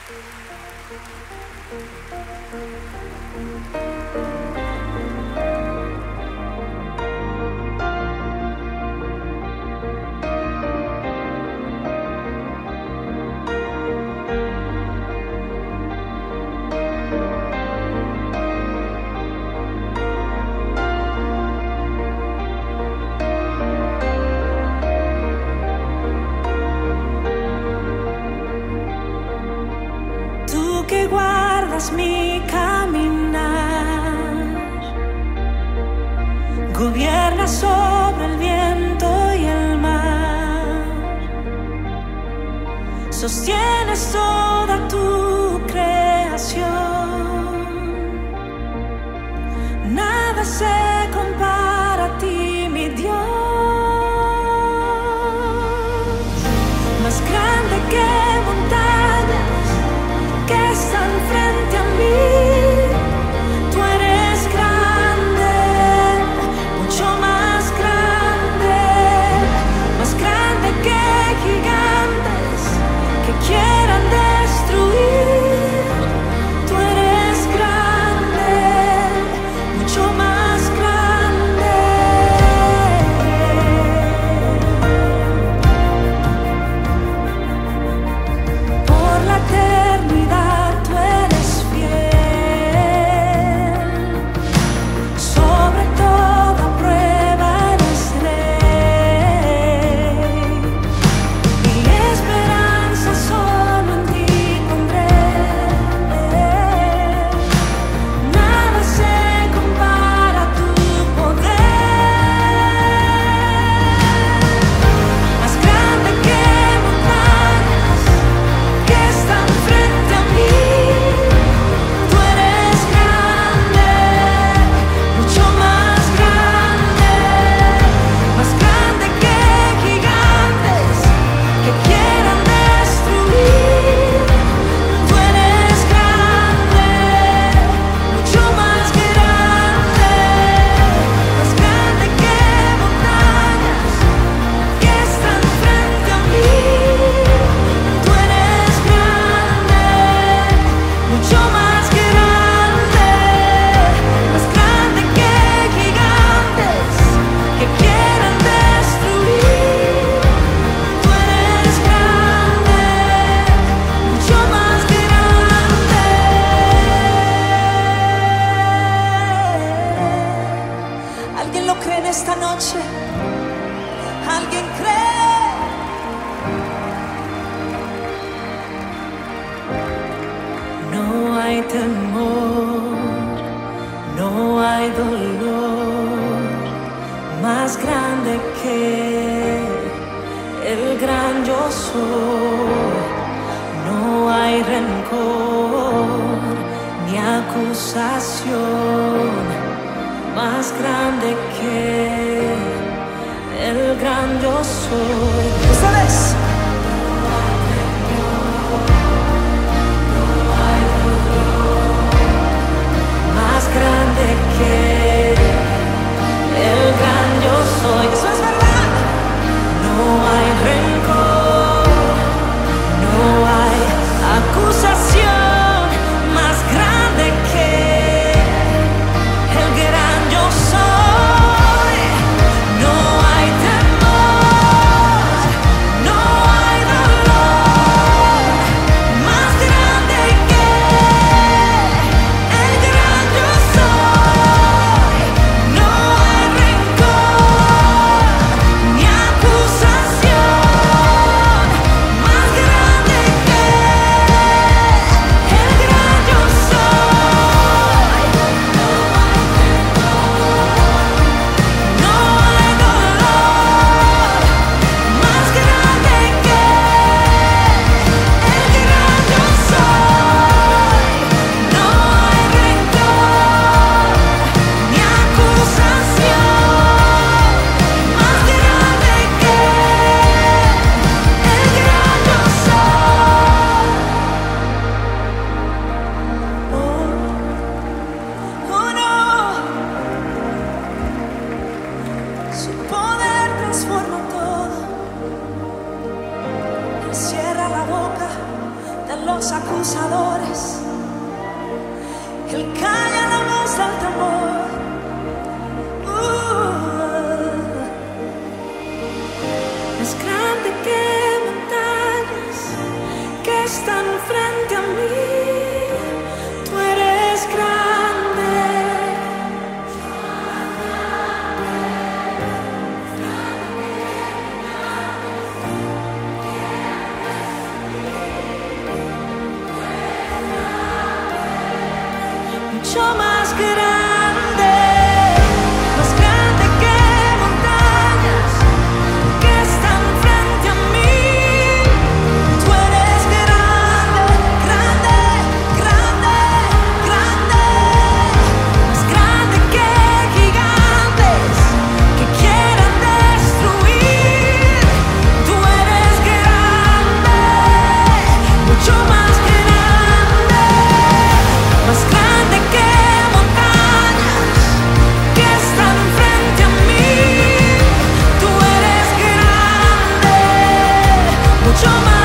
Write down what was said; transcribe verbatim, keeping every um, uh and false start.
Que guardas mi caminar, gobiernas sobre el viento y el mar, sostienes toda tu creación, nada se compara a ti, mi Dios, más grande que montañas que están frente a mí, tú eres grande, mucho más grande, más grande que gigantes que quieran destruir, tú eres grande, mucho más grande. Por la eternidad tú eres fiel, sobre toda prueba eres rey, mi esperanza solo en ti pondré, nada se compara a tu poder, más grande que montañas que están frente a mí, tú eres grande, mucho más grande, más grande que gigantes que quieran destruir, tú eres grande, mucho más grande, más grande que montañas que están frente a mí, tú eres grande, mucho más grande, más grande que gigantes que quieran destruir, tú eres grande, mucho más grande. ¿Alguien lo cree en esta noche? ¿Alguien cree? No hay temor, no hay dolor más grande que el gran yo soy. No hay rencor ni acusación más grande que el gran yo soy. ¿Sabes? Más grande que el gran yo soy. Eso es verdad. No hay rencor, no hay acusación más grande que el gran yo soy. No hay temor, no hay dolor más grande que el gran yo soy. No hay rencor ni acusación más grande que el gran yo soy. No hay temor, no hay dolor más grande que el gran yo soy. No hay rencor ni acusación más grande que el gran yo soy. Oh, oh no, su poder transforma todo, Él cierra la boca del los acusadores. Él calla la voz del temor. Uh, es grande que montañas que están frente a mí. Tú eres grande. Mucho más grande, más grande que montañas que están frente a mí. Tú eres grande, grande, grande, grande, más grande que gigantes que quieran destruir. Tú eres grande, mucho más grande, más grande que montañas que están frente a mí. Tú eres grande, mucho más